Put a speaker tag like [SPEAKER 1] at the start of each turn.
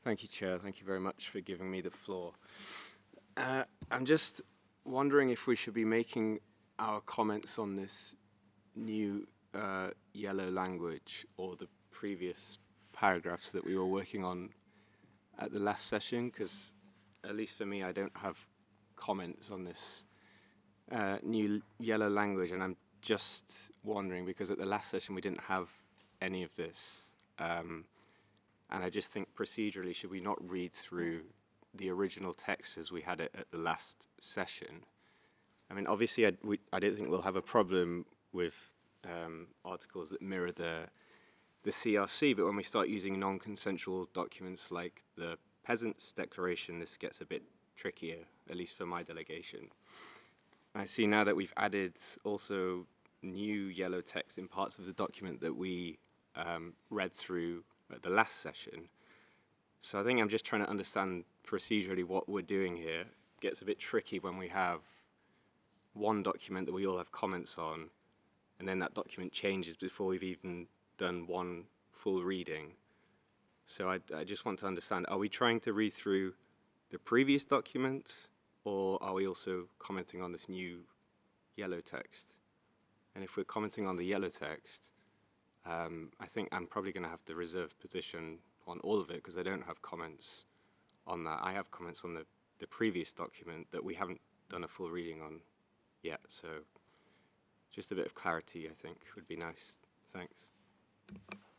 [SPEAKER 1] Thank you, Chair. Thank you very much for giving me the floor. I'm just wondering if we should be making our comments on this new yellow language or the previous paragraphs that we were working on at the last session, because at least for me, I don't have comments on this new yellow language, and I'm just wondering because at the last session we didn't have any of this. And I just think procedurally, should we not read through the original text as we had it at the last session? I mean, obviously, I don't think we'll have a problem with articles that mirror the CRC, but when we start using non-consensual documents like the Peasants' Declaration, this gets a bit trickier, at least for my delegation. I see now that we've added also new yellow text in parts of the document that we read through at the last session. So I think I'm just trying to understand procedurally what we're doing here. It gets a bit tricky when we have one document that we all have comments on, and then that document changes before we've even done one full reading. So I just want to understand, are we trying to read through the previous document, or are we also commenting on this new yellow text? And if we're commenting on the yellow text, I think I'm probably going to have to reserve position on all of it because I don't have comments on that. I have comments on the previous document that we haven't done a full reading on yet. So just a bit of clarity, I think, would be nice. Thanks.